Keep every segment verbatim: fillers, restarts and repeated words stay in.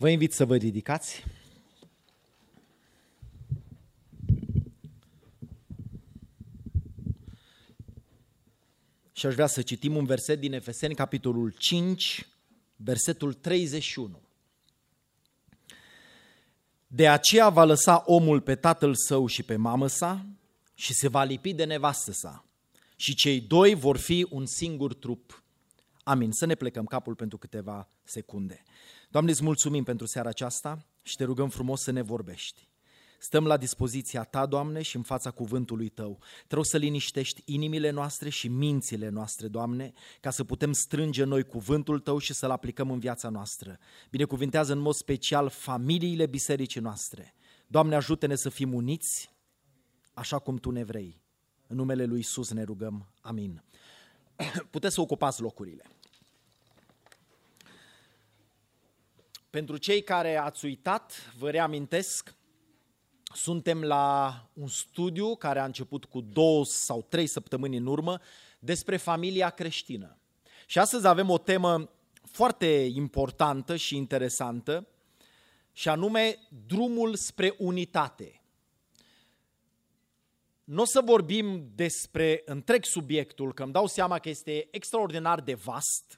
Vă invit să vă ridicați. Și aș vrea să citim un verset din Efeseni, capitolul cinci, versetul treizeci și unu. De aceea va lăsa omul pe tatăl său și pe mamă sa și se va lipi de nevastă sa și cei doi vor fi un singur trup. Amin. Să ne plecăm capul pentru câteva secunde. Doamne, îți mulțumim pentru seara aceasta și te rugăm frumos să ne vorbești. Stăm la dispoziția Ta, Doamne, și în fața cuvântului Tău. Te rog să liniștești inimile noastre și mințile noastre, Doamne, ca să putem strânge noi cuvântul Tău și să-L aplicăm în viața noastră. Binecuvintează în mod special familiile bisericii noastre. Doamne, ajută-ne să fim uniți, așa cum Tu ne vrei. În numele Lui Iisus ne rugăm. Amin. Puteți să ocupați locurile. Pentru cei care ați uitat, vă reamintesc, suntem la un studiu care a început cu două sau trei săptămâni în urmă despre familia creștină. Și astăzi avem o temă foarte importantă și interesantă, și anume drumul spre unitate. Nu o să vorbim despre întreg subiectul, că îmi dau seama că este extraordinar de vast,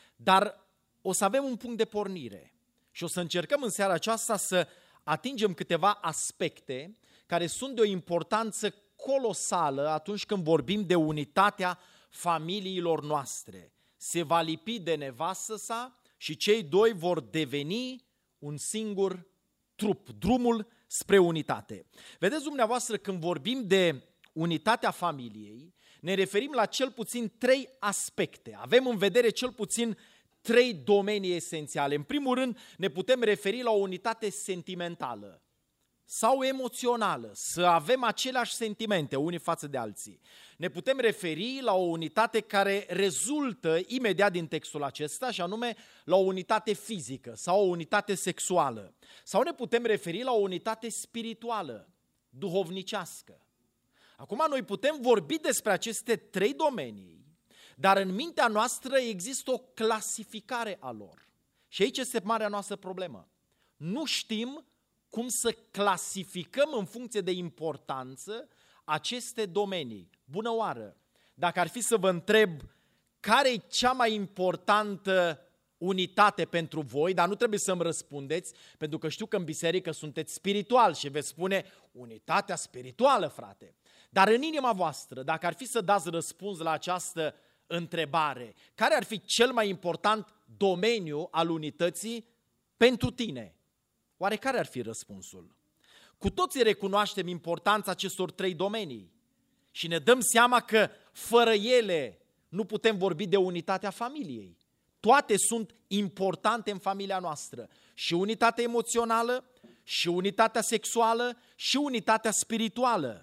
dar o să avem un punct de pornire și o să încercăm în seara aceasta să atingem câteva aspecte care sunt de o importanță colosală atunci când vorbim de unitatea familiilor noastre. Se va lipi de nevastă sa și cei doi vor deveni un singur trup, drumul spre unitate. Vedeți dumneavoastră, când vorbim de unitatea familiei, ne referim la cel puțin trei aspecte. Avem în vedere cel puțin trei domenii esențiale. În primul rând, ne putem referi la o unitate sentimentală sau emoțională, să avem aceleași sentimente unii față de alții. Ne putem referi la o unitate care rezultă imediat din textul acesta, și anume la o unitate fizică sau o unitate sexuală. Sau ne putem referi la o unitate spirituală, duhovnicească. Acum noi putem vorbi despre aceste trei domenii, dar în mintea noastră există o clasificare a lor. Și aici este marea noastră problemă. Nu știm cum să clasificăm în funcție de importanță aceste domenii. Bună oară! Dacă ar fi să vă întreb care e cea mai importantă unitate pentru voi, dar nu trebuie să-mi răspundeți, pentru că știu că în biserică sunteți spiritual și veți spune unitatea spirituală, frate. Dar în inima voastră, dacă ar fi să dați răspuns la această întrebare, care ar fi cel mai important domeniu al unității pentru tine? Oare care ar fi răspunsul? Cu toții recunoaștem importanța acestor trei domenii și ne dăm seama că fără ele nu putem vorbi de unitatea familiei. Toate sunt importante în familia noastră, și unitatea emoțională, și unitatea sexuală, și unitatea spirituală.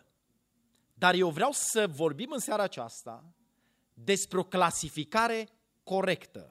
Dar eu vreau să vorbim în seara aceasta despre o clasificare corectă,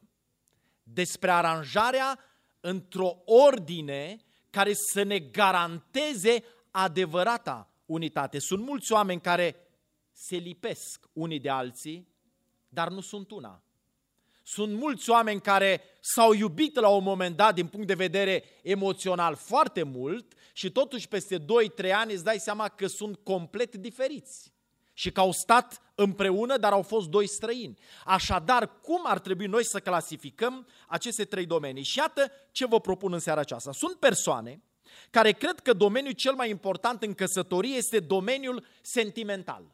despre aranjarea într-o ordine care să ne garanteze adevărata unitate. Sunt mulți oameni care se lipesc unii de alții, dar nu sunt una. Sunt mulți oameni care s-au iubit la un moment dat din punct de vedere emoțional foarte mult și totuși peste doi trei ani îți dai seama că sunt complet diferiți și că au stat împreună, dar au fost doi străini. Așadar, cum ar trebui noi să clasificăm aceste trei domenii? Și iată ce vă propun în seara aceasta. Sunt persoane care cred că domeniul cel mai important în căsătorie este domeniul sentimental.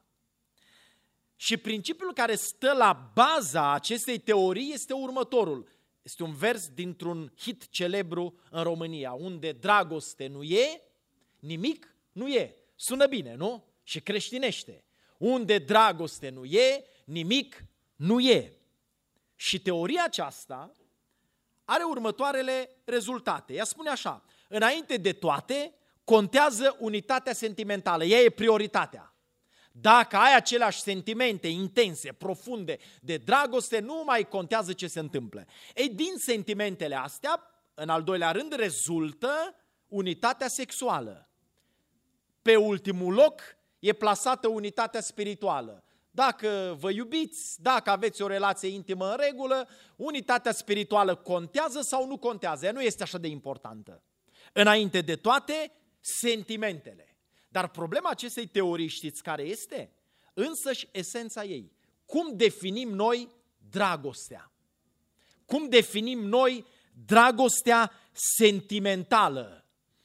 Și principiul care stă la baza acestei teorii este următorul. Este un vers dintr-un hit celebru în România, unde dragoste nu e, nimic nu e. Sună bine, nu? Și creștinește. Unde dragoste nu e, nimic nu e. Și teoria aceasta are următoarele rezultate. Ea spune așa: înainte de toate, contează unitatea sentimentală, ea e prioritatea. Dacă ai aceleași sentimente intense, profunde de dragoste, nu mai contează ce se întâmplă. Ei, din sentimentele astea, în al doilea rând, rezultă unitatea sexuală. Pe ultimul loc e plasată unitatea spirituală. Dacă vă iubiți, dacă aveți o relație intimă în regulă, unitatea spirituală contează sau nu contează? Ea nu este așa de importantă. Înainte de toate, sentimentele. Dar problema acestei teorii știți care este? Însăși esența ei. Cum definim noi dragostea? Cum definim noi dragostea sentimentală?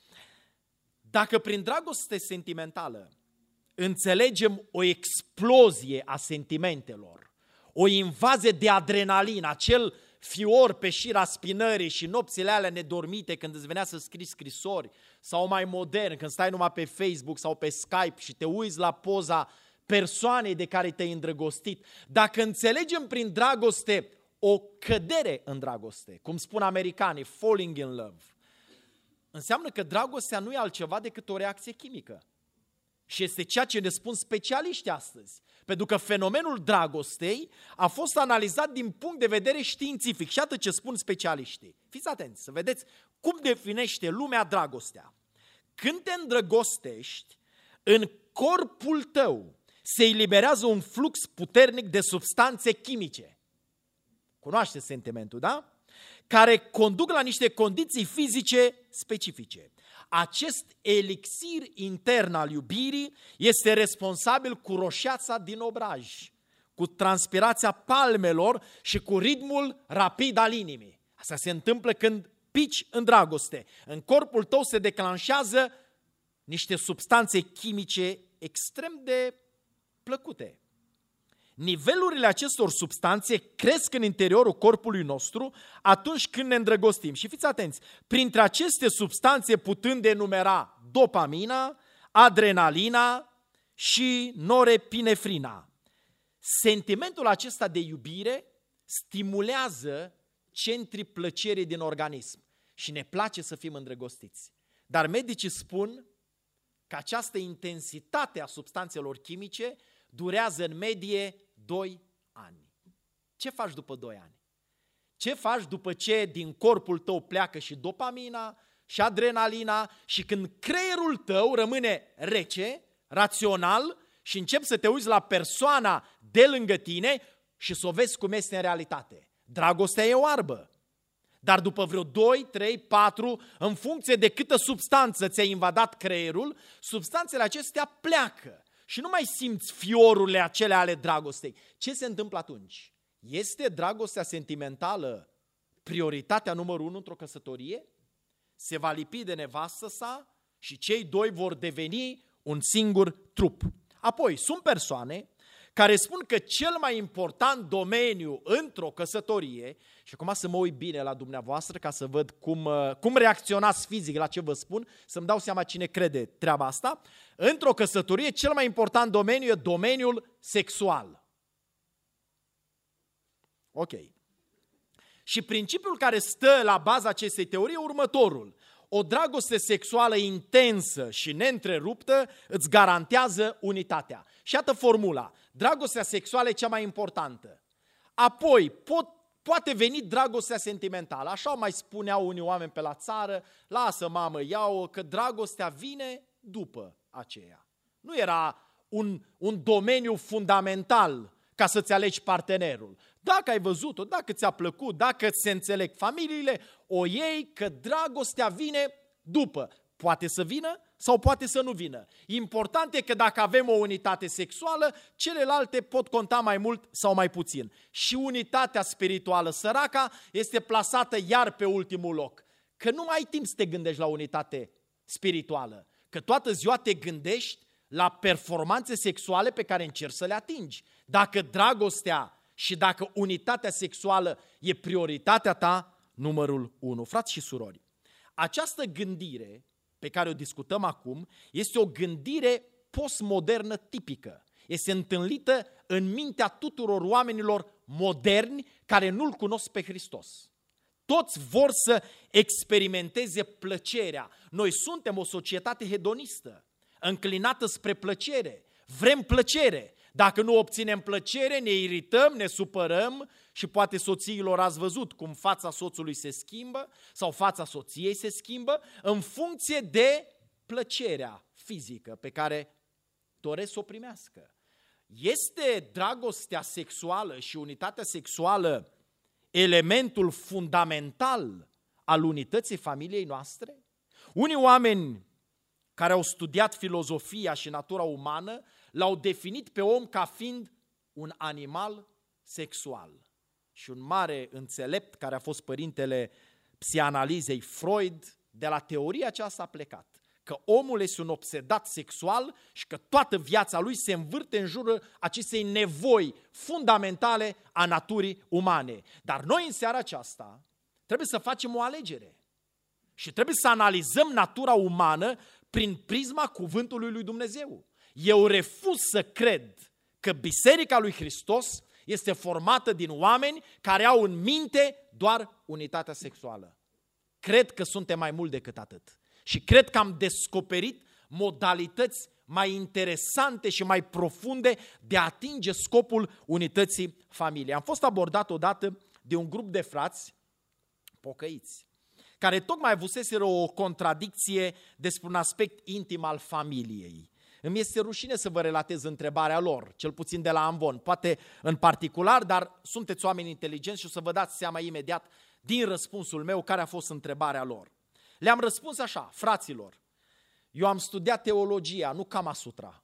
Dacă prin dragoste sentimentală înțelegem o explozie a sentimentelor, o invazie de adrenalină, acel fior pe șira spinării și nopțile alea nedormite când îți venea să scrii scrisori, sau mai modern, când stai numai pe Facebook sau pe Skype și te uiți la poza persoanei de care te-ai îndrăgostit, dacă înțelegem prin dragoste o cădere în dragoste, cum spun americanii, falling in love, înseamnă că dragostea nu e altceva decât o reacție chimică. Și este ceea ce ne spun specialiștii astăzi. Pentru că fenomenul dragostei a fost analizat din punct de vedere științific. Și atât ce spun specialiștii. Fiți atenți să vedeți cum definește lumea dragostea. Când te îndrăgostești, în corpul tău se eliberează un flux puternic de substanțe chimice. Cunoașteți sentimentul, da? Care conduc la niște condiții fizice specifice. Acest elixir intern al iubirii este responsabil cu roșeața din obraj, cu transpirația palmelor și cu ritmul rapid al inimii. Asta se întâmplă când pici în dragoste. În corpul tău se declanșează niște substanțe chimice extrem de plăcute. Nivelurile acestor substanțe cresc în interiorul corpului nostru atunci când ne îndrăgostim. Și fiți atenți, printre aceste substanțe putând enumera dopamina, adrenalina și norepinefrina. Sentimentul acesta de iubire stimulează centrii plăcerii din organism și ne place să fim îndrăgostiți. Dar medicii spun că această intensitate a substanțelor chimice durează în medie doi ani. Ce faci după doi ani? Ce faci după ce din corpul tău pleacă și dopamina și adrenalina și când creierul tău rămâne rece, rațional și începi să te uiți la persoana de lângă tine și să o vezi cum este în realitate? Dragostea e oarbă. Dar după vreo doi, trei, patru, în funcție de câtă substanță ți-a invadat creierul, substanțele acestea pleacă. Și nu mai simți fiorurile acelea ale dragostei. Ce se întâmplă atunci? Este dragostea sentimentală prioritatea numărul unu într-o căsătorie? Se va lipi de nevastă sa și cei doi vor deveni un singur trup. Apoi, sunt persoane care spun că cel mai important domeniu într-o căsătorie, și acum să mă uit bine la dumneavoastră ca să văd cum, cum reacționați fizic la ce vă spun, să-mi dau seama cine crede treaba asta, într-o căsătorie cel mai important domeniu e domeniul sexual. Ok. Și principiul care stă la baza acestei teorii e următorul. O dragoste sexuală intensă și neîntreruptă îți garantează unitatea. Și iată formula. Dragostea sexuală e cea mai importantă. Apoi pot, poate veni dragostea sentimentală. Așa mai spuneau unii oameni pe la țară, lasă mamă, ia-o, că dragostea vine după aceea. Nu era un, un domeniu fundamental ca să-ți alegi partenerul. Dacă ai văzut-o, dacă ți-a plăcut, dacă ți se înțeleg familiile, o iei că dragostea vine după. Poate să vină sau poate să nu vină. Important e că dacă avem o unitate sexuală, celelalte pot conta mai mult sau mai puțin. Și unitatea spirituală săraca este plasată iar pe ultimul loc. Că nu mai ai timp să te gândești la unitate spirituală. Că toată ziua te gândești la performanțe sexuale pe care încerci să le atingi. Dacă dragostea și dacă unitatea sexuală e prioritatea ta, numărul unu. Frați și surori, această gândire pe care o discutăm acum este o gândire postmodernă tipică. Este întâlnită în mintea tuturor oamenilor moderni care nu-L cunosc pe Hristos. Toți vor să experimenteze plăcerea. Noi suntem o societate hedonistă, înclinată spre plăcere. Vrem plăcere. Dacă nu obținem plăcere, ne irităm, ne supărăm și poate soțiilor ați văzut cum fața soțului se schimbă sau fața soției se schimbă în funcție de plăcerea fizică pe care doresc să o primească. Este dragostea sexuală și unitatea sexuală elementul fundamental al unității familiei noastre? Unii oameni care au studiat filozofia și natura umană l-au definit pe om ca fiind un animal sexual. Și un mare înțelept care a fost părintele psianalizei Freud, de la teoria aceasta a plecat. Că omul este un obsedat sexual și că toată viața lui se învârte în jurul acestei nevoi fundamentale a naturii umane. Dar noi în seara aceasta trebuie să facem o alegere și trebuie să analizăm natura umană prin prisma cuvântului lui Dumnezeu. Eu refuz să cred că Biserica lui Hristos este formată din oameni care au în minte doar unitatea sexuală. Cred că suntem mai mult decât atât. Și cred că am descoperit modalități mai interesante și mai profunde de a atinge scopul unității familiei. Am fost abordat odată de un grup de frați pocăiți, care tocmai avuseseră o contradicție despre un aspect intim al familiei. Îmi este rușine să vă relatez întrebarea lor, cel puțin de la Amvon, poate în particular, dar sunteți oameni inteligenți și o să vă dați seama imediat din răspunsul meu care a fost întrebarea lor. Le-am răspuns așa: fraților, eu am studiat teologia, nu Kama Sutra.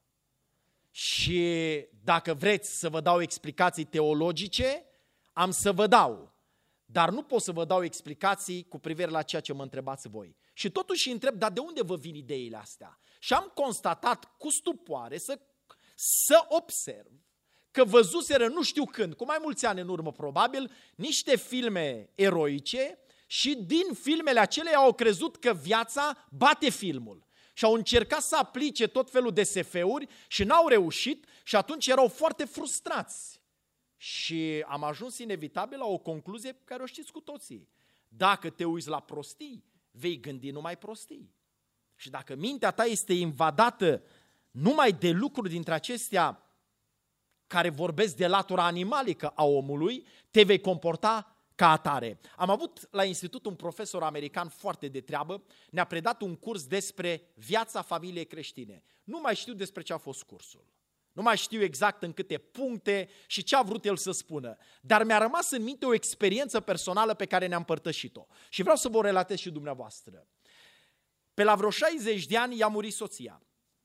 Și dacă vreți să vă dau explicații teologice, am să vă dau. Dar nu pot să vă dau explicații cu privire la ceea ce mă întrebați voi. Și totuși îi întreb, dar de unde vă vin ideile astea? Și am constatat cu stupoare să, să observ că văzuseră nu știu când, cu mai mulți ani în urmă probabil, niște filme eroice și din filmele acelea au crezut că viața bate filmul. Și au încercat să aplice tot felul de S F-uri și n-au reușit și atunci erau foarte frustrați. Și am ajuns inevitabil la o concluzie pe care o știți cu toții. Dacă te uiți la prostii, vei gândi numai prostii. Și dacă mintea ta este invadată numai de lucruri dintre acestea care vorbesc de latura animalică a omului, te vei comporta ca atare. Am avut la institut un profesor american foarte de treabă, ne-a predat un curs despre viața familiei creștine. Nu mai știu despre ce a fost cursul. Nu mai știu exact în câte puncte și ce a vrut el să spună, dar mi-a rămas în minte o experiență personală pe care ne-am împărtășit-o. Și vreau să vă o relatez și dumneavoastră. Pe la vreo șaizeci de ani i-a murit soția.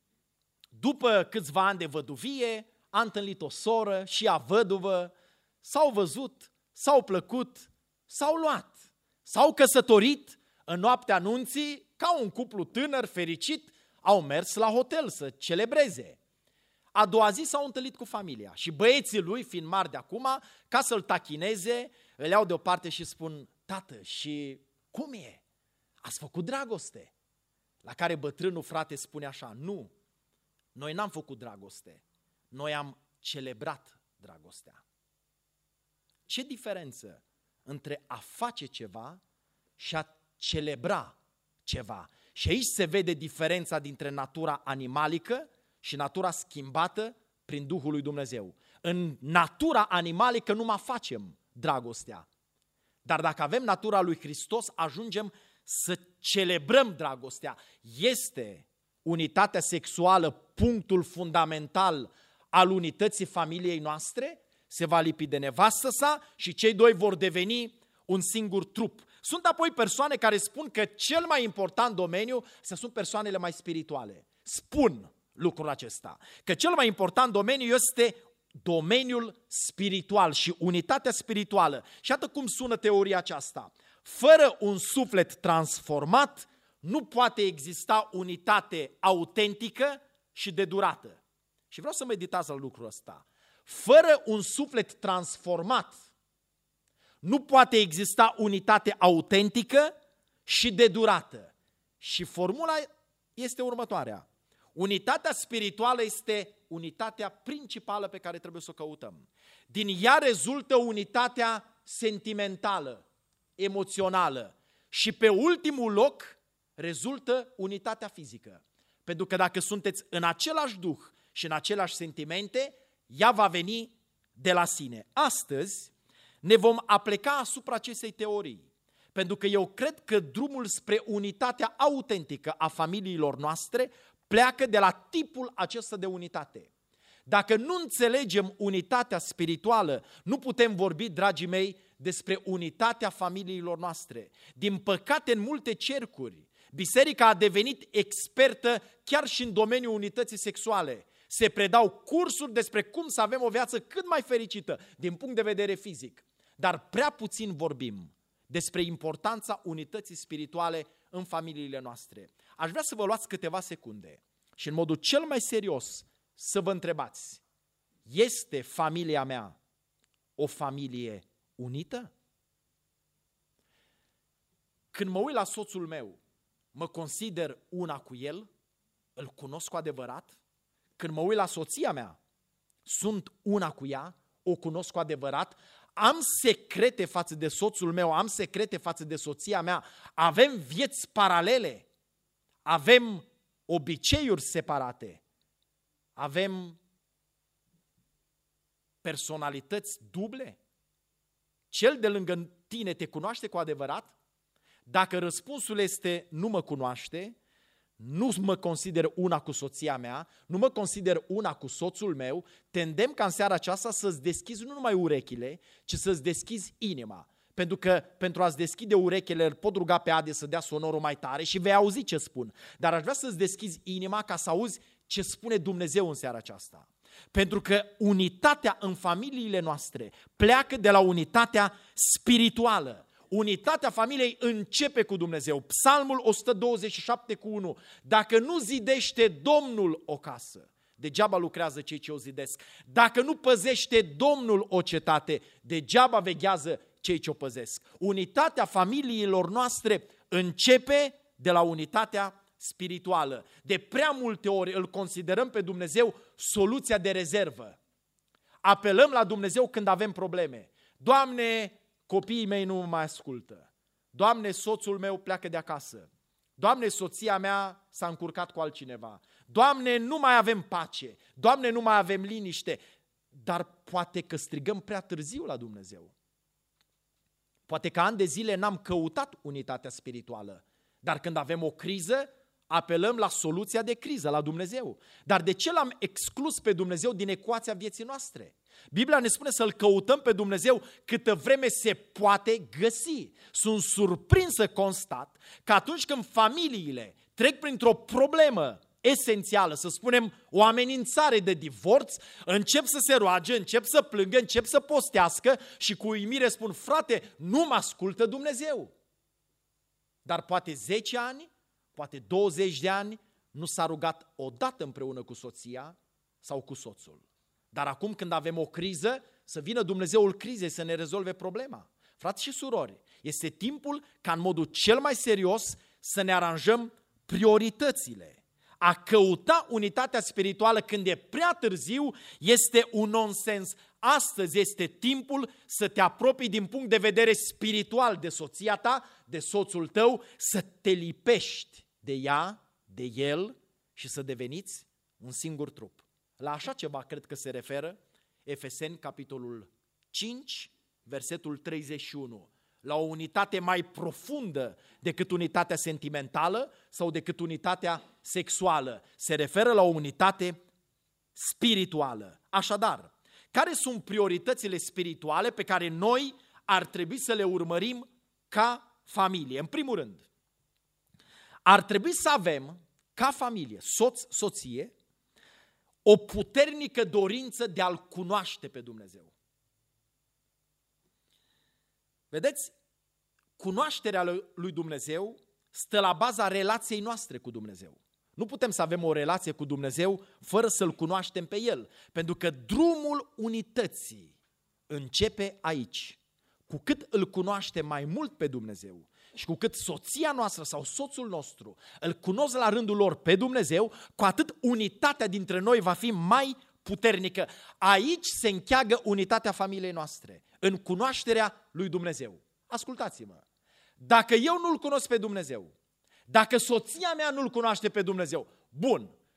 După câțiva ani de văduvie, a întâlnit o soră și ea văduvă, s-au văzut, s-au plăcut, s-au luat, s-au căsătorit în noaptea nunții, ca un cuplu tânăr fericit, au mers la hotel să celebreze. A doua zi s-au întâlnit cu familia și băieții lui, fiind mari de acum, ca să-l tachineze, îl iau deoparte și spun: tată, și cum e? Ați făcut dragoste? La care bătrânul frate spune așa: nu, noi n-am făcut dragoste, noi am celebrat dragostea. Ce diferență între a face ceva și a celebra ceva? Și aici se vede diferența dintre natura animalică și natura schimbată prin Duhul lui Dumnezeu. În natura animalică nu mai facem dragostea. Dar dacă avem natura lui Hristos, ajungem să celebrăm dragostea. Este unitatea sexuală punctul fundamental al unității familiei noastre? Se va lipi de nevastă sa și cei doi vor deveni un singur trup. Sunt apoi persoane care spun că cel mai important domeniu sunt persoanele mai spirituale. Spun lucrul acesta, că cel mai important domeniu este domeniul spiritual și unitatea spirituală. Și iată cum sună teoria aceasta. Fără un suflet transformat, nu poate exista unitate autentică și de durată. Și vreau să meditați la lucrul ăsta. Fără un suflet transformat, nu poate exista unitate autentică și de durată. Și formula este următoarea. Unitatea spirituală este unitatea principală pe care trebuie să o căutăm. Din ea rezultă unitatea sentimentală, emoțională și pe ultimul loc rezultă unitatea fizică. Pentru că dacă sunteți în același duh și în aceleași sentimente, ea va veni de la sine. Astăzi ne vom apleca asupra acestei teorii, pentru că eu cred că drumul spre unitatea autentică a familiilor noastre pleacă de la tipul acesta de unitate. Dacă nu înțelegem unitatea spirituală, nu putem vorbi, dragii mei, despre unitatea familiilor noastre. Din păcate, în multe cercuri, biserica a devenit expertă chiar și în domeniul unității sexuale. Se predau cursuri despre cum să avem o viață cât mai fericită din punct de vedere fizic. Dar prea puțin vorbim despre importanța unității spirituale în familiile noastre. Aș vrea să vă luați câteva secunde și în modul cel mai serios să vă întrebați: este familia mea o familie unită? Când mă uit la soțul meu, mă consider una cu el? Îl cunosc cu adevărat? Când mă uit la soția mea, sunt una cu ea? O cunosc cu adevărat? Am secrete față de soțul meu, am secrete față de soția mea, avem vieți paralele, avem obiceiuri separate, avem personalități duble? Cel de lângă tine te cunoaște cu adevărat? Dacă răspunsul este nu mă cunoaște, nu mă consider una cu soția mea, nu mă consider una cu soțul meu, te îndemn ca în seara aceasta să-ți deschizi nu numai urechile, ci să-ți deschizi inima. Pentru că pentru a-ți deschide urechile îl pot ruga pe Ade să dea sonorul mai tare și vei auzi ce spun. Dar aș vrea să-ți deschizi inima ca să auzi ce spune Dumnezeu în seara aceasta. Pentru că unitatea în familiile noastre pleacă de la unitatea spirituală. Unitatea familiei începe cu Dumnezeu. Psalmul o sută douăzeci și șapte cu unu. Dacă nu zidește Domnul o casă, degeaba lucrează cei ce o zidesc. Dacă nu păzește Domnul o cetate, degeaba veghează cei ce o păzesc. Unitatea familiilor noastre începe de la unitatea spirituală. De prea multe ori îl considerăm pe Dumnezeu soluția de rezervă. Apelăm la Dumnezeu când avem probleme. Doamne, copiii mei nu mă mai ascultă. Doamne, soțul meu pleacă de acasă. Doamne, soția mea s-a încurcat cu altcineva. Doamne, nu mai avem pace. Doamne, nu mai avem liniște. Dar poate că strigăm prea târziu la Dumnezeu. Poate că ani de zile n-am căutat unitatea spirituală. Dar când avem o criză, apelăm la soluția de criză, la Dumnezeu. Dar de ce l-am exclus pe Dumnezeu din ecuația vieții noastre? Biblia ne spune să-L căutăm pe Dumnezeu câtă vreme se poate găsi. Sunt surprins să constat că atunci când familiile trec printr-o problemă esențială, să spunem o amenințare de divorț, încep să se roage, încep să plângă, încep să postească și cu uimire spun: frate, nu mă ascultă Dumnezeu. Dar poate zece ani, poate douăzeci de ani, nu s-a rugat odată împreună cu soția sau cu soțul. Dar acum când avem o criză, să vină Dumnezeul crizei să ne rezolve problema. Frați și surori, este timpul ca în modul cel mai serios să ne aranjăm prioritățile. A căuta unitatea spirituală când e prea târziu este un nonsens. Astăzi este timpul să te apropii din punct de vedere spiritual de soția ta, de soțul tău, să te lipești de ea, de el și să deveniți un singur trup. La așa ceva cred că se referă Efeseni, capitolul cinci, versetul treizeci și unu. La o unitate mai profundă decât unitatea sentimentală sau decât unitatea sexuală. Se referă la o unitate spirituală. Așadar, care sunt prioritățile spirituale pe care noi ar trebui să le urmărim ca familie? În primul rând, ar trebui să avem ca familie, soț, soție, o puternică dorință de a-L cunoaște pe Dumnezeu. Vedeți, cunoașterea lui Dumnezeu stă la baza relației noastre cu Dumnezeu. Nu putem să avem o relație cu Dumnezeu fără să-L cunoaștem pe El, pentru că drumul unității începe aici. Cu cât îl cunoaștem mai mult pe Dumnezeu și cu cât soția noastră sau soțul nostru îl cunosc la rândul lor pe Dumnezeu, cu atât unitatea dintre noi va fi mai puternică. Aici se încheagă unitatea familiei noastre, în cunoașterea lui Dumnezeu. Ascultați-mă, dacă eu nu-L cunosc pe Dumnezeu, dacă soția mea nu-L cunoaște pe Dumnezeu, bun,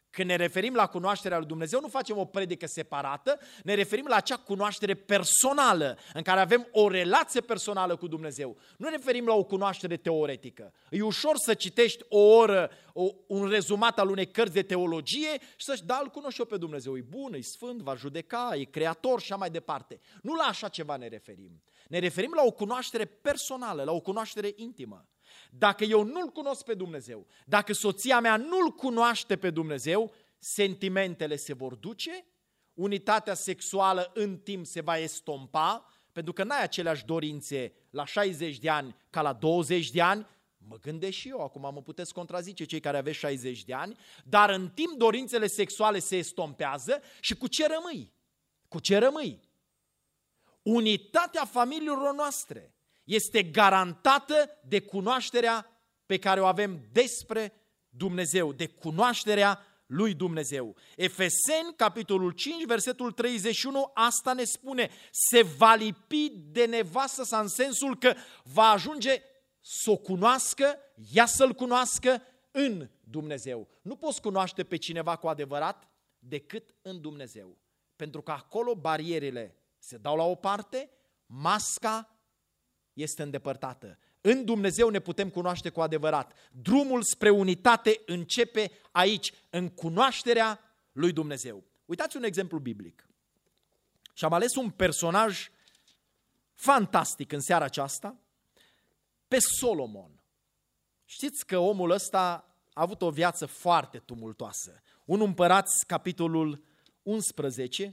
Când ne referim la cunoașterea lui Dumnezeu, nu facem o predică separată, ne referim la acea cunoaștere personală, în care avem o relație personală cu Dumnezeu. Nu ne referim la o cunoaștere teoretică. E ușor să citești o oră, o, un rezumat al unei cărți de teologie și să-și, da, îl cunosc eu pe Dumnezeu, e bun, e sfânt, va judeca, e creator și așa mai departe. Nu la așa ceva ne referim. Ne referim la o cunoaștere personală, la o cunoaștere intimă. Dacă eu nu-L cunosc pe Dumnezeu, dacă soția mea nu-L cunoaște pe Dumnezeu, sentimentele se vor duce, unitatea sexuală în timp se va estompa, pentru că n-ai aceleași dorințe la șaizeci de ani ca la douăzeci de ani, mă gândesc și eu, acum mă puteți contrazice cei care aveți șaizeci de ani, dar în timp dorințele sexuale se estompează și cu ce rămâi? Cu ce rămâi? Unitatea familiilor noastre este garantată de cunoașterea pe care o avem despre Dumnezeu, de cunoașterea lui Dumnezeu. Efeseni, capitolul cinci, versetul treizeci și unu, asta ne spune, se va lipi de nevastă sa în sensul că va ajunge să o cunoască, ea să-L cunoască în Dumnezeu. Nu poți cunoaște pe cineva cu adevărat decât în Dumnezeu, pentru că acolo barierele se dau la o parte, masca este îndepărtată. În Dumnezeu ne putem cunoaște cu adevărat. Drumul spre unitate începe aici, în cunoașterea lui Dumnezeu. Uitați un exemplu biblic. Și am ales un personaj fantastic în seara aceasta, pe Solomon. Știți că omul ăsta a avut o viață foarte tumultoasă. Unu Împărați, capitolul unsprezece,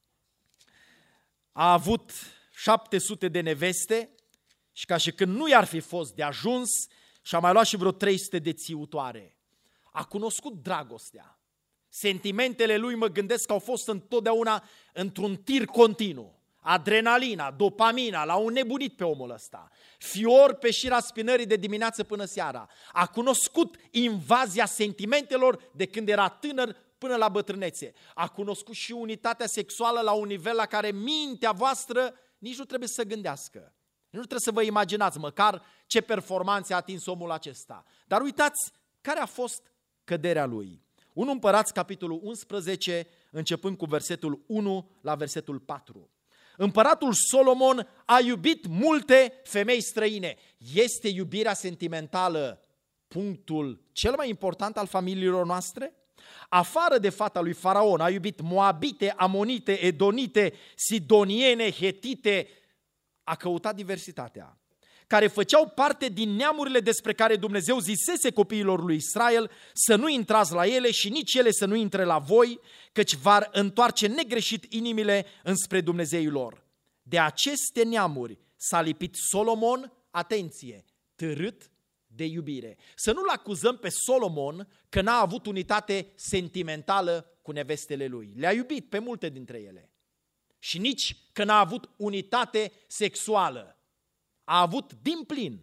a avut șapte sute de neveste și ca și când nu i-ar fi fost de ajuns, și-a mai luat și vreo trei sute de țiutoare. A cunoscut dragostea. Sentimentele lui, mă gândesc că au fost întotdeauna într-un tir continuu. Adrenalina, dopamina, l-au nebunit pe omul ăsta. Fior pe șira spinării de dimineață până seara. A cunoscut invazia sentimentelor de când era tânăr până la bătrânețe. A cunoscut și unitatea sexuală la un nivel la care mintea voastră nici nu trebuie să gândească. Nu trebuie să vă imaginați măcar ce performanțe a atins omul acesta. Dar uitați care a fost căderea lui. Unu Împărați, capitolul unsprezece, începând cu versetul unu la versetul patru. Împăratul Solomon a iubit multe femei străine. Este iubirea sentimentală punctul cel mai important al familiilor noastre? Afară de fata lui Faraon, a iubit moabite, amonite, edonite, sidoniene, hetite, a căutat diversitatea, care făceau parte din neamurile despre care Dumnezeu zisese copiilor lui Israel să nu intrați la ele și nici ele să nu intre la voi, căci v-ar întoarce negreșit inimile înspre Dumnezeii lor. De aceste neamuri s-a lipit Solomon, atenție, târât de iubire. Să nu-l acuzăm pe Solomon că n-a avut unitate sentimentală cu nevestele lui. Le-a iubit pe multe dintre ele. Și nici că n-a avut unitate sexuală. A avut din plin.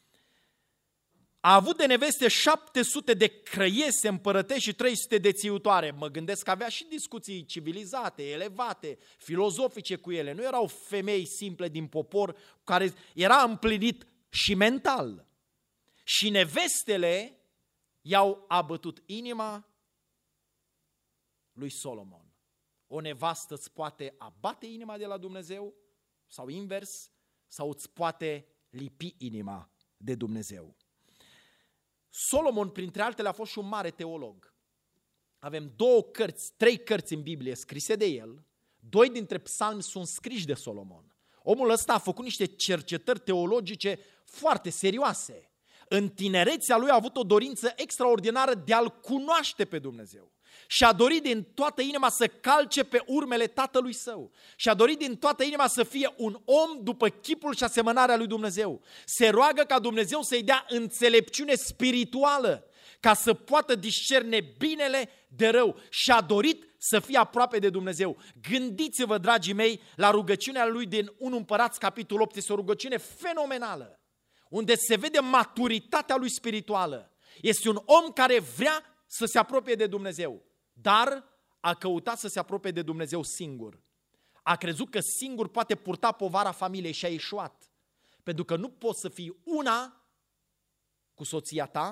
A avut de neveste șapte sute de crăiese împărătești și trei sute de țiutoare. Mă gândesc că avea și discuții civilizate, elevate, filozofice cu ele. Nu erau femei simple din popor care era împlinit și mental. Și nevestele i-au abătut inima lui Solomon. O nevastă îți poate abate inima de la Dumnezeu sau invers, sau îți poate lipi inima de Dumnezeu. Solomon, printre altele, a fost și un mare teolog. Avem două cărți, trei cărți în Biblie scrise de el, doi dintre psalmi sunt scriși de Solomon. Omul ăsta a făcut niște cercetări teologice foarte serioase. În tinerețea lui a avut o dorință extraordinară de a-L cunoaște pe Dumnezeu. Și-a dorit din toată inima să calce pe urmele tatălui său. Și-a dorit din toată inima să fie un om după chipul și asemănarea lui Dumnezeu. Se roagă ca Dumnezeu să-i dea înțelepciune spirituală, ca să poată discerne binele de rău. Și-a dorit să fie aproape de Dumnezeu. Gândiți-vă, dragii mei, la rugăciunea lui din Unu Împărați, capitolul opt. Este o rugăciune fenomenală, unde se vede maturitatea lui spirituală. Este un om care vrea să se apropie de Dumnezeu, dar a căutat să se apropie de Dumnezeu singur. A crezut că singur poate purta povara familiei și a ieșuat. Pentru că nu poți să fii una cu soția ta,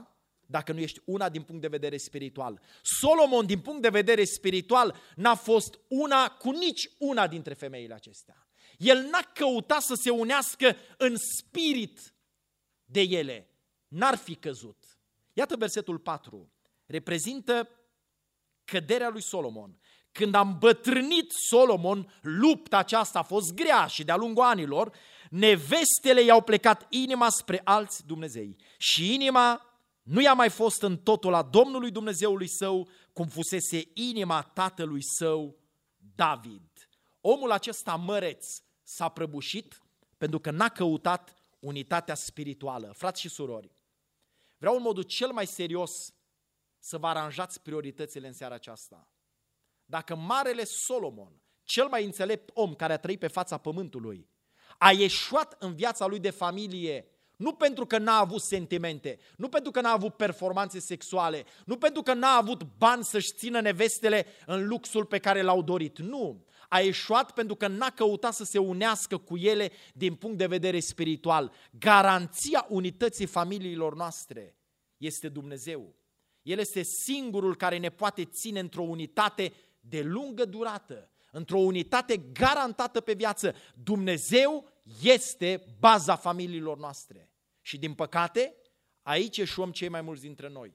dacă nu ești una din punct de vedere spiritual. Solomon, din punct de vedere spiritual, n-a fost una cu nici una dintre femeile acestea. El n-a căutat să se unească în spirit de ele. N-ar fi căzut. Iată versetul patru. Reprezintă căderea lui Solomon. Când a îmbătrânit Solomon, lupta aceasta a fost grea și de-a lungul anilor, nevestele i-au plecat inima spre alți Dumnezei. Și inima nu i-a mai fost în totul a Domnului Dumnezeului său, cum fusese inima tatălui său, David. Omul acesta măreț s-a prăbușit pentru că n-a căutat unitatea spirituală. Frați și surori, vreau în modul cel mai serios să vă aranjați prioritățile în seara aceasta. Dacă marele Solomon, cel mai înțelept om care a trăit pe fața pământului, a ieșuat în viața lui de familie, nu pentru că n-a avut sentimente, nu pentru că n-a avut performanțe sexuale, nu pentru că n-a avut bani să-și țină nevestele în luxul pe care l-au dorit, nu. A ieșuat pentru că n-a căutat să se unească cu ele din punct de vedere spiritual. Garanția unității familiilor noastre este Dumnezeu. El este singurul care ne poate ține într-o unitate de lungă durată, într-o unitate garantată pe viață. Dumnezeu este baza familiilor noastre. Și din păcate, aici eșuăm cei mai mulți dintre noi.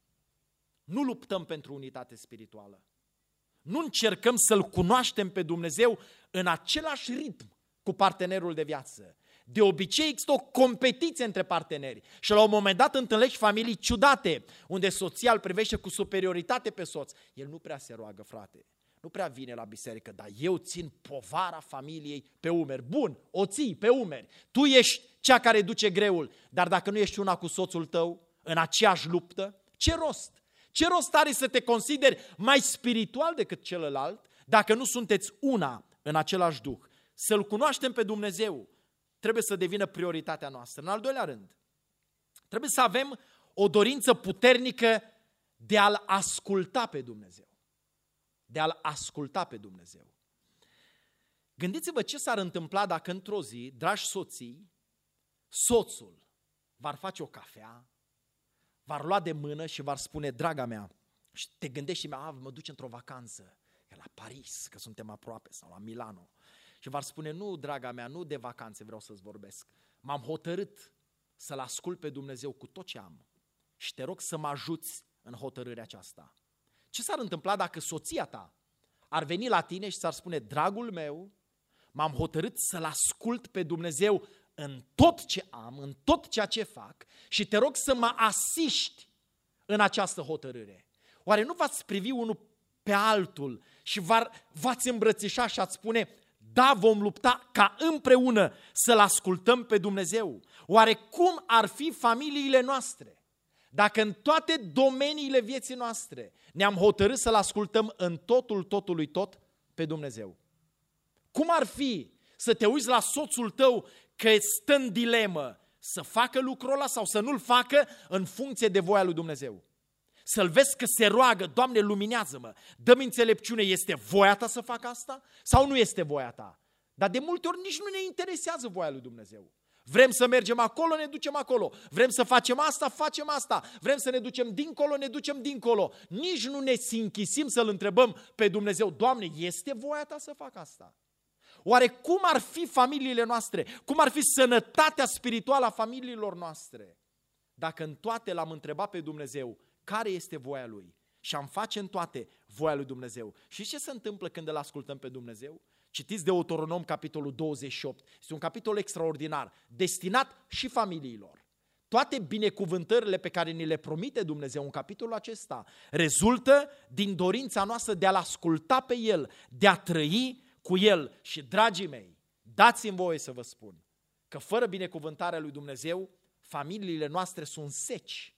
Nu luptăm pentru unitate spirituală. Nu încercăm să-L cunoaștem pe Dumnezeu în același ritm cu partenerul de viață. De obicei există o competiție între parteneri și la un moment dat întâlnești familii ciudate, unde soția îl privește cu superioritate pe soț. El nu prea se roagă, frate, nu prea vine la biserică, dar eu țin povara familiei pe umeri. Bun, o ții pe umeri. Tu ești cea care duce greul, dar dacă nu ești una cu soțul tău în aceeași luptă, ce rost? Ce rost are să te consideri mai spiritual decât celălalt dacă nu sunteți una în același duh? Să-L cunoaștem pe Dumnezeu trebuie să devină prioritatea noastră. În al doilea rând, trebuie să avem o dorință puternică de a-L asculta pe Dumnezeu. De a-L asculta pe Dumnezeu. Gândiți-vă ce s-ar întâmpla dacă într-o zi, dragi soții, soțul v-ar face o cafea, v-ar lua de mână și v-ar spune, draga mea, și te gândești și mea, mă duce într-o vacanță, la Paris, că suntem aproape, sau la Milano. Și v-ar spune, nu, draga mea, nu de vacanțe vreau să-ți vorbesc. M-am hotărât să-L ascult pe Dumnezeu cu tot ce am și te rog să mă ajuți în hotărârea aceasta. Ce s-ar întâmpla dacă soția ta ar veni la tine și ți-ar spune, dragul meu, m-am hotărât să-L ascult pe Dumnezeu în tot ce am, în tot ceea ce fac și te rog să mă asiști în această hotărâre. Oare nu v-ați privi unul pe altul și v-ați îmbrățișa și ați spune, da, vom lupta ca împreună să-L ascultăm pe Dumnezeu? Oare cum ar fi familiile noastre dacă în toate domeniile vieții noastre ne-am hotărât să-L ascultăm în totul, totului tot pe Dumnezeu? Cum ar fi să te uiți la soțul tău că stă în dilemă să facă lucrul ăla sau să nu-l facă în funcție de voia lui Dumnezeu? Să-l vezi că se roagă, Doamne, luminează-mă, dă-mi înțelepciune, este voia ta să fac asta sau nu este voia ta? Dar de multe ori nici nu ne interesează voia lui Dumnezeu. Vrem să mergem acolo, ne ducem acolo. Vrem să facem asta, facem asta. Vrem să ne ducem dincolo, ne ducem dincolo. Nici nu ne închisim să-L întrebăm pe Dumnezeu, Doamne, este voia ta să fac asta? Oare cum ar fi familiile noastre? Cum ar fi sănătatea spirituală a familiilor noastre? Dacă în toate L-am întrebat pe Dumnezeu, care este voia Lui? Și am face în toate voia lui Dumnezeu. Și ce se întâmplă când îl ascultăm pe Dumnezeu? Citiți Deuteronom, capitolul douăzeci și opt. Este un capitol extraordinar, destinat și familiilor. Toate binecuvântările pe care ni le promite Dumnezeu în capitolul acesta rezultă din dorința noastră de a-L asculta pe El, de a trăi cu El. Și, dragii mei, dați-mi voie să vă spun că fără binecuvântarea lui Dumnezeu, familiile noastre sunt seci.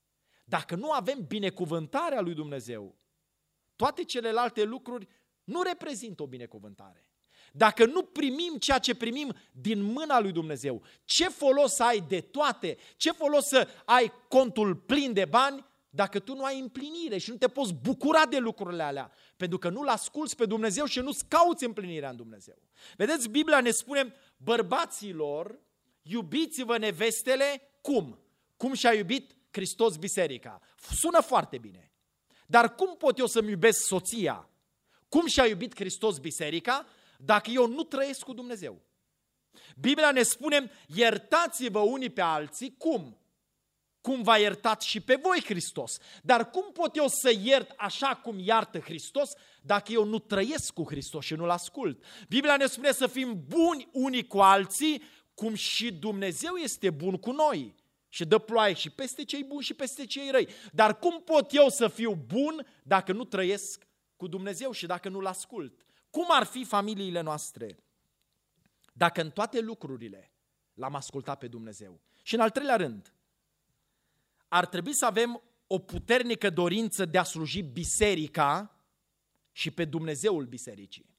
Dacă nu avem binecuvântarea lui Dumnezeu, toate celelalte lucruri nu reprezintă o binecuvântare. Dacă nu primim ceea ce primim din mâna lui Dumnezeu, ce folos ai de toate? Ce folos să ai contul plin de bani dacă tu nu ai împlinire și nu te poți bucura de lucrurile alea? Pentru că nu-L asculți pe Dumnezeu și nu-ți cauți împlinirea în Dumnezeu. Vedeți, Biblia ne spune, bărbaților, iubiți-vă nevestele, cum? Cum și-a iubit Hristos biserica. Sună foarte bine. Dar cum pot eu să-mi iubesc soția? Cum și-a iubit Hristos biserica dacă eu nu trăiesc cu Dumnezeu? Biblia ne spune, iertați-vă unii pe alții, cum? Cum v-a iertat și pe voi Hristos. Dar cum pot eu să iert așa cum iartă Hristos dacă eu nu trăiesc cu Hristos și nu-L ascult? Biblia ne spune să fim buni unii cu alții, cum și Dumnezeu este bun cu noi. Și dă ploaie și peste cei buni și peste cei răi. Dar cum pot eu să fiu bun dacă nu trăiesc cu Dumnezeu și dacă nu-L ascult? Cum ar fi familiile noastre dacă în toate lucrurile L-am ascultat pe Dumnezeu? Și în al treilea rând, ar trebui să avem o puternică dorință de a sluji biserica și pe Dumnezeul bisericii.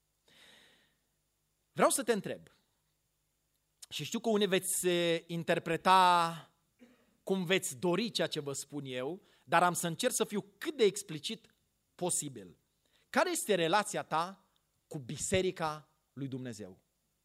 Vreau să te întreb, și știu că unii veți interpreta cum veți dori ceea ce vă spun eu, dar am să încerc să fiu cât de explicit posibil. Care este relația ta cu biserica lui Dumnezeu?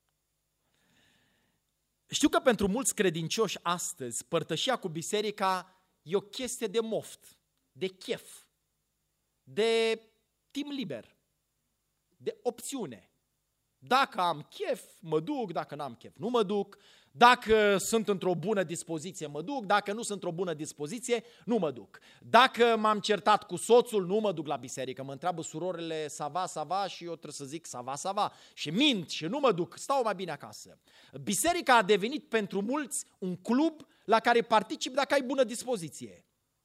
Știu că pentru mulți credincioși astăzi, părtășia cu biserica e o chestie de moft, de chef, de timp liber, de opțiune. Dacă am chef, mă duc, dacă n-am chef, nu mă duc. Dacă sunt într-o bună dispoziție, mă duc. Dacă nu sunt într-o bună dispoziție, nu mă duc. Dacă m-am certat cu soțul, nu mă duc la biserică. Mă întreabă surorile, sava, sava, și eu trebuie să zic sava, sava. Și mint și nu mă duc, stau mai bine acasă. Biserica a devenit pentru mulți un club la care participi dacă ai bună dispoziție.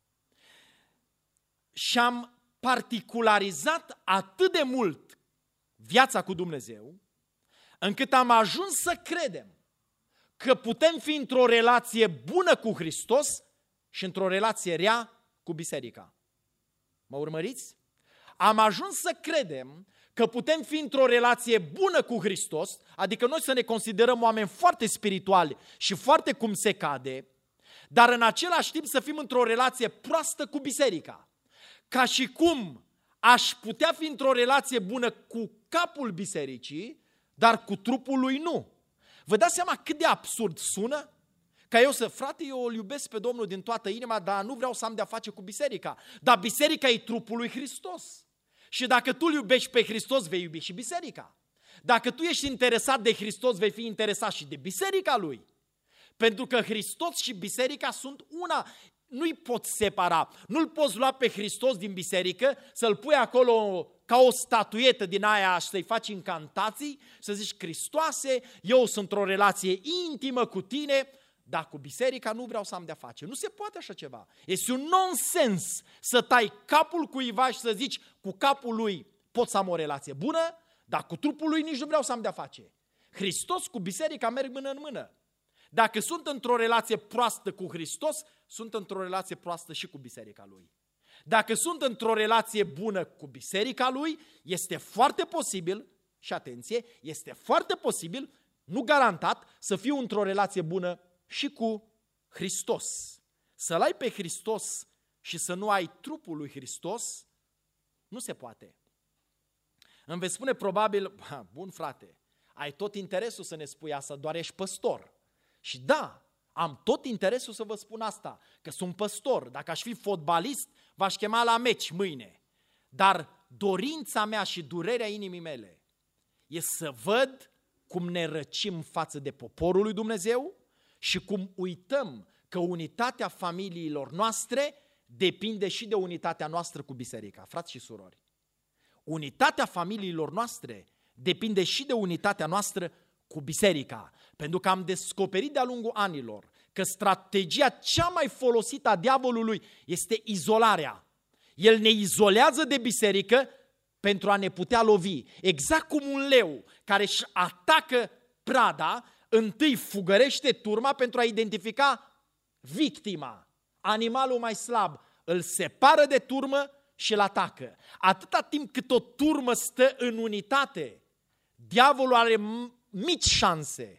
Și am particularizat atât de mult viața cu Dumnezeu, încât am ajuns să credem că putem fi într-o relație bună cu Hristos și într-o relație rea cu biserica. Mă urmăriți? Am ajuns să credem că putem fi într-o relație bună cu Hristos, adică noi să ne considerăm oameni foarte spirituali și foarte cum se cade, dar în același timp să fim într-o relație proastă cu biserica. Ca și cum aș putea fi într-o relație bună cu capul bisericii, dar cu trupul lui nu. Vă dați seama cât de absurd sună? Ca eu să, frate, eu îl iubesc pe Domnul din toată inima, dar nu vreau să am de-a face cu biserica. Dar biserica e trupul lui Hristos. Și dacă tu îl iubești pe Hristos, vei iubi și biserica. Dacă tu ești interesat de Hristos, vei fi interesat și de biserica lui. Pentru că Hristos și biserica sunt una. Nu-i poți separa. Nu-l poți lua pe Hristos din biserică, să-l pui acolo ca o statuetă din aia și să-i faci incantații, să zici, Hristoase, eu sunt într-o relație intimă cu tine, dar cu biserica nu vreau să am de-a face. Nu se poate așa ceva. Este un nonsens să tai capul cuiva și să zici, cu capul lui pot să am o relație bună, dar cu trupul lui nici nu vreau să am de-a face. Hristos cu biserica merg mână în mână. Dacă sunt într-o relație proastă cu Hristos, sunt într-o relație proastă și cu biserica lui. Dacă sunt într-o relație bună cu biserica lui, este foarte posibil, și atenție, este foarte posibil, nu garantat, să fiu într-o relație bună și cu Hristos. Să-L ai pe Hristos și să nu ai trupul lui Hristos, nu se poate. Îmi veți spune probabil, bun frate, ai tot interesul să ne spui asta, doar ești păstor. Și da, am tot interesul să vă spun asta, că sunt păstor. Dacă aș fi fotbalist, v-aș chema la meci mâine. Dar dorința mea și durerea inimii mele e să văd cum ne răcim față de poporul lui Dumnezeu și cum uităm că unitatea familiilor noastre depinde și de unitatea noastră cu biserica, frați și surori. Unitatea familiilor noastre depinde și de unitatea noastră cu biserica, pentru că am descoperit de-a lungul anilor că strategia cea mai folosită a diavolului este izolarea. El ne izolează de biserică pentru a ne putea lovi. Exact cum un leu care își atacă prada, întâi fugărește turma pentru a identifica victima, animalul mai slab, îl separă de turmă și îl atacă. Atâta timp cât o turmă stă în unitate, diavolul are mici șanse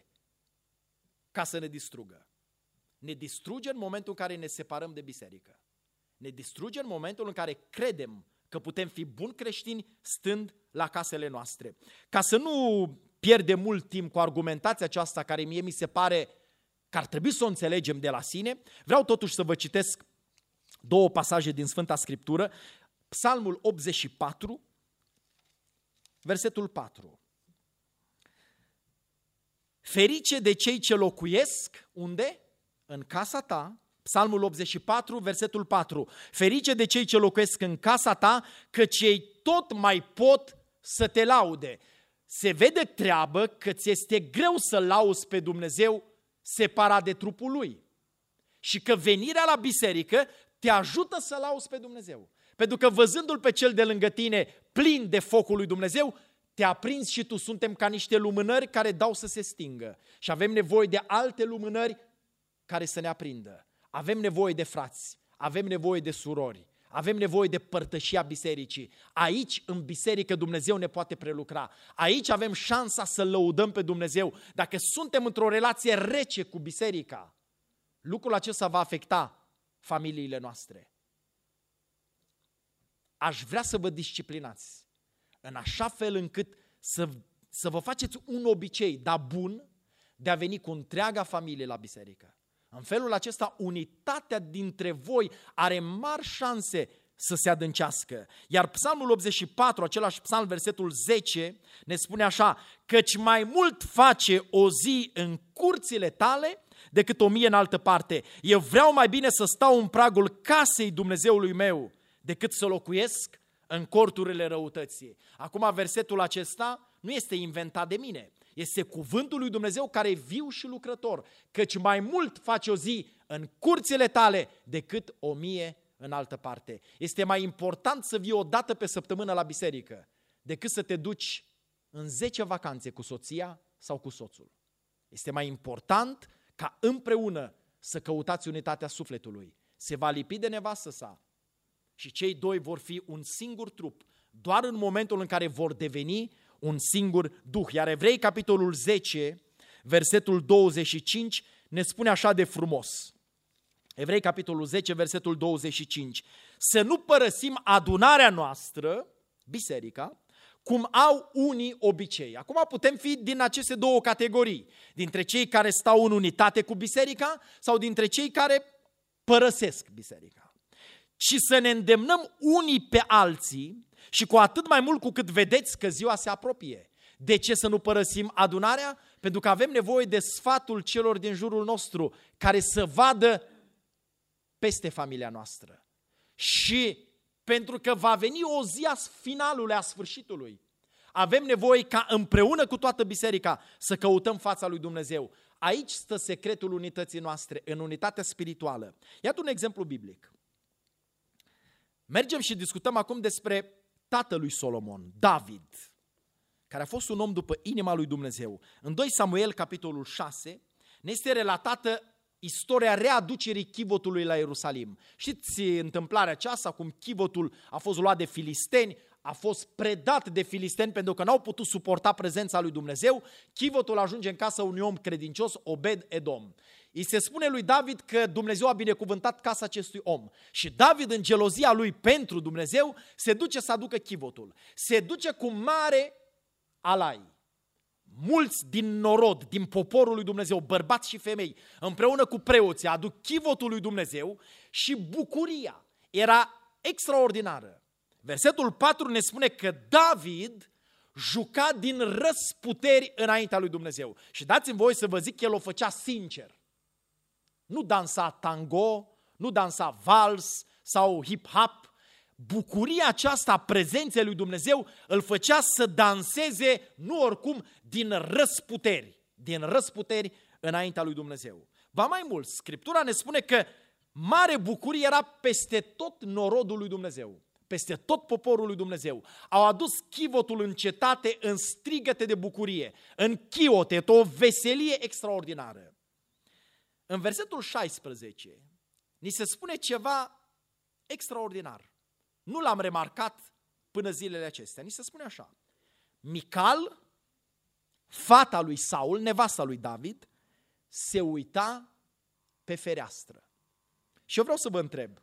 ca să ne distrugă. Ne distruge în momentul în care ne separăm de biserică. Ne distruge în momentul în care credem că putem fi buni creștini stând la casele noastre. Ca să nu pierdem mult timp cu argumentația aceasta care mie mi se pare că ar trebui să o înțelegem de la sine, vreau totuși să vă citesc două pasaje din Sfânta Scriptură, Psalmul optzeci și patru, versetul patru. Ferice de cei ce locuiesc, unde? În casa ta. Psalmul optzeci și patru, versetul patru. Ferice de cei ce locuiesc în casa ta, căci ei tot mai pot să te laude. Se vede treabă că ți este greu să lauzi pe Dumnezeu separat de trupul Lui. Și că venirea la biserică te ajută să lauzi pe Dumnezeu. Pentru că văzându-L pe cel de lângă tine plin de focul lui Dumnezeu, te aprinzi și tu. Suntem ca niște lumânări care dau să se stingă. Și avem nevoie de alte lumânări care să ne aprindă. Avem nevoie de frați, avem nevoie de surori, avem nevoie de părtășia bisericii. Aici, în biserică, Dumnezeu ne poate prelucra. Aici avem șansa să lăudăm pe Dumnezeu. Dacă suntem într-o relație rece cu biserica, lucrul acesta va afecta familiile noastre. Aș vrea să vă disciplinați în așa fel încât să, să vă faceți un obicei, dar bun, de a veni cu întreaga familie la biserică. În felul acesta, unitatea dintre voi are mari șanse să se adâncească. Iar Psalmul optzeci și patru, același psalm, versetul zece, ne spune așa: căci mai mult face o zi în curțile tale decât o mie în altă parte. Eu vreau mai bine să stau în pragul casei Dumnezeului meu decât să locuiesc în corturile răutății. Acum, versetul acesta nu este inventat de mine. Este cuvântul lui Dumnezeu care e viu și lucrător, căci mai mult face o zi în curțile tale decât o mie în altă parte. Este mai important să vii o dată pe săptămână la biserică decât să te duci în zece vacanțe cu soția sau cu soțul. Este mai important ca împreună să căutați unitatea sufletului. Se va lipi de nevastă sa și cei doi vor fi un singur trup, doar în momentul în care vor deveni un singur duh. Iar Evrei, capitolul zece, versetul douăzeci și cinci, ne spune așa de frumos. Evrei, capitolul zece, versetul douăzeci și cinci. Să nu părăsim adunarea noastră, biserica, cum au unii obicei. Acum putem fi din aceste două categorii, dintre cei care stau în unitate cu biserica sau dintre cei care părăsesc biserica. Ci să ne îndemnăm unii pe alții, și cu atât mai mult cu cât vedeți că ziua se apropie. De ce să nu părăsim adunarea? Pentru că avem nevoie de sfatul celor din jurul nostru, care să vadă peste familia noastră. Și pentru că va veni o zi a finalului, a sfârșitului, avem nevoie ca împreună cu toată biserica să căutăm fața lui Dumnezeu. Aici stă secretul unității noastre, în unitatea spirituală. Iată un exemplu biblic. Mergem și discutăm acum despre tatălui Solomon, David, care a fost un om după inima lui Dumnezeu. În doi Samuel, capitolul șase, ne este relatată istoria readucerii chivotului la Ierusalim. Știți întâmplarea aceasta, cum chivotul a fost luat de filisteni, a fost predat de filisteni pentru că n-au putut suporta prezența lui Dumnezeu. Chivotul ajunge în casa unui om credincios, Obed Edom. Îi se spune lui David că Dumnezeu a binecuvântat casa acestui om. Și David, în gelozia lui pentru Dumnezeu, se duce să aducă chivotul. Se duce cu mare alai. Mulți din norod, din poporul lui Dumnezeu, bărbați și femei, împreună cu preoții, aduc chivotul lui Dumnezeu și bucuria era extraordinară. Versetul patru ne spune că David juca din răsputeri înaintea lui Dumnezeu. Și dați-mi voie să vă zic că el o făcea sincer. Nu dansa tango, nu dansa vals sau hip-hop. Bucuria aceasta a prezenței lui Dumnezeu îl făcea să danseze, nu oricum, din răsputeri, din răsputeri înaintea lui Dumnezeu. Ba mai mult, Scriptura ne spune că mare bucurie era peste tot norodul lui Dumnezeu, peste tot poporul lui Dumnezeu. Au adus chivotul în cetate în strigăte de bucurie, în chiote, o veselie extraordinară. În versetul șaisprezece ni se spune ceva extraordinar. Nu l-am remarcat până zilele acestea. Ni se spune așa: Mical, fata lui Saul, nevasta lui David, se uita pe fereastră. Și eu vreau să vă întreb,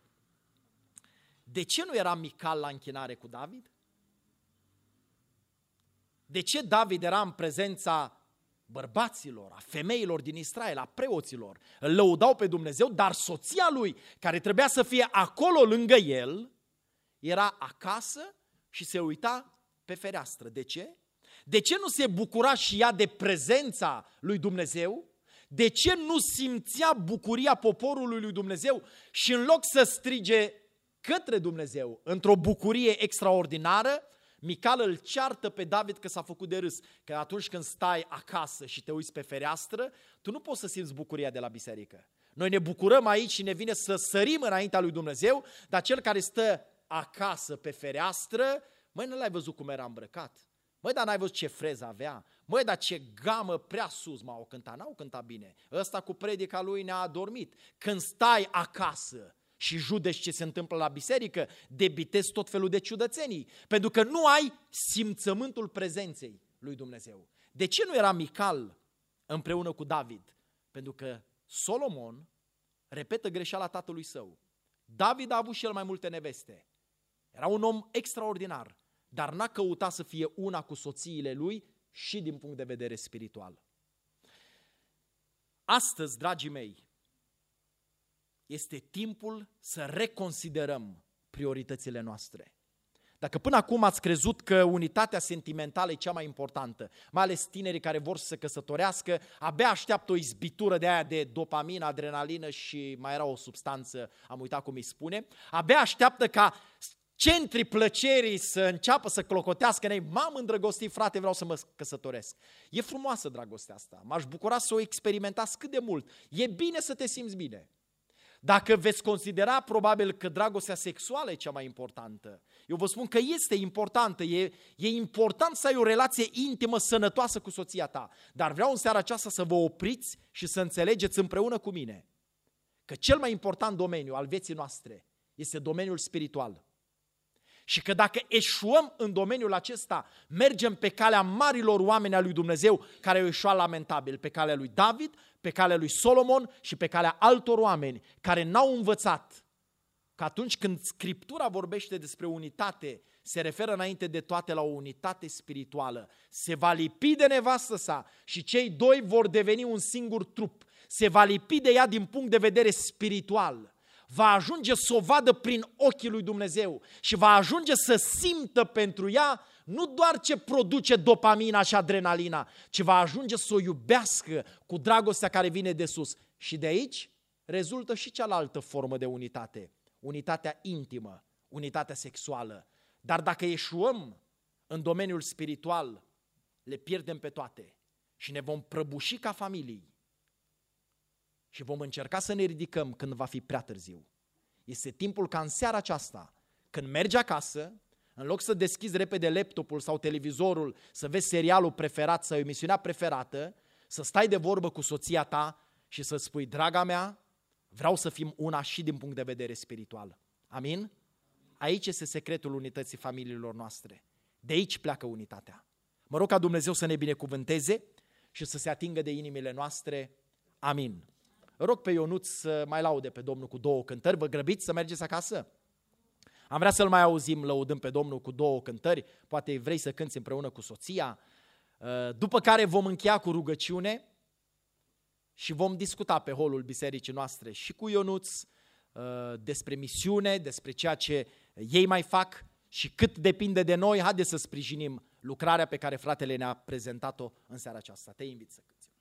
de ce nu era Mical la închinare cu David? De ce David era în prezența bărbaților, a femeilor din Israel, a preoților. Îl lăudau pe Dumnezeu, dar soția lui, care trebuia să fie acolo lângă el, era acasă și se uita pe fereastră. De ce? De ce nu se bucura și ea de prezența lui Dumnezeu? De ce nu simțea bucuria poporului lui Dumnezeu și în loc să strige către Dumnezeu într-o bucurie extraordinară, Mical îl ceartă pe David că s-a făcut de râs, că atunci când stai acasă și te uiți pe fereastră, tu nu poți să simți bucuria de la biserică. Noi ne bucurăm aici și ne vine să sărim înaintea lui Dumnezeu, dar cel care stă acasă pe fereastră, măi, nu l-ai văzut cum era îmbrăcat? Măi, dar n-ai văzut ce freză avea? Măi, dar ce gamă prea sus m-au cântat, n-au cântat bine. Ăsta cu predica lui ne-a adormit. Când stai acasă și judeci ce se întâmplă la biserică, debitezi tot felul de ciudățenii, pentru că nu ai simțământul prezenței lui Dumnezeu. De ce nu era Mical împreună cu David? Pentru că Solomon repetă greșeala tatălui său. David a avut și el mai multe neveste. Era un om extraordinar, dar n-a căutat să fie una cu soțiile lui și din punct de vedere spiritual. Astăzi, dragii mei, este timpul să reconsiderăm prioritățile noastre. Dacă până acum ați crezut că unitatea sentimentală e cea mai importantă, mai ales tinerii care vor să se căsătorească, abia așteaptă o izbitură de aia de dopamină, adrenalină și mai era o substanță, am uitat cum îi spune, abia așteaptă ca centrii plăcerii să înceapă să clocotească în ei. M-am îndrăgostit, frate, vreau să mă căsătoresc. E frumoasă dragostea asta, m-aș bucura să o experimentați cât de mult. E bine să te simți bine. Dacă veți considera probabil că dragostea sexuală e cea mai importantă, eu vă spun că este importantă, e, e important să ai o relație intimă, sănătoasă cu soția ta, dar vreau în seara aceasta să vă opriți și să înțelegeți împreună cu mine că cel mai important domeniu al vieții noastre este domeniul spiritual. Și că dacă eșuăm în domeniul acesta, mergem pe calea marilor oameni al lui Dumnezeu care au eșuat lamentabil, pe calea lui David, pe calea lui Solomon și pe calea altor oameni care n-au învățat că atunci când Scriptura vorbește despre unitate, se referă înainte de toate la o unitate spirituală. Se va lipi de nevastă sa și cei doi vor deveni un singur trup. Se va lipi de ea din punct de vedere spiritual. Va ajunge să o vadă prin ochii lui Dumnezeu și va ajunge să simtă pentru ea nu doar ce produce dopamina și adrenalina, ci va ajunge să o iubească cu dragostea care vine de sus. Și de aici rezultă și cealaltă formă de unitate, unitatea intimă, unitatea sexuală. Dar dacă eșuăm în domeniul spiritual, le pierdem pe toate și ne vom prăbuși ca familii. Și vom încerca să ne ridicăm când va fi prea târziu. Este timpul ca în seara aceasta, când mergi acasă, în loc să deschizi repede laptopul sau televizorul, să vezi serialul preferat sau emisiunea preferată, să stai de vorbă cu soția ta și să spui, draga mea, vreau să fim una și din punct de vedere spiritual. Amin? Aici este secretul unității familiilor noastre. De aici pleacă unitatea. Mă rog ca Dumnezeu să ne binecuvânteze și să se atingă de inimile noastre. Amin. Rog pe Ionuț să mai laude pe Domnul cu două cântări. Vă grăbiți să mergeți acasă? Am vrea să-L mai auzim lăudând pe Domnul cu două cântări. Poate vrei să cânți împreună cu soția. După care vom încheia cu rugăciune și vom discuta pe holul bisericii noastre și cu Ionuț despre misiune, despre ceea ce ei mai fac și cât depinde de noi. Haideți să sprijinim lucrarea pe care fratele ne-a prezentat-o în seara aceasta. Te invit să cânți.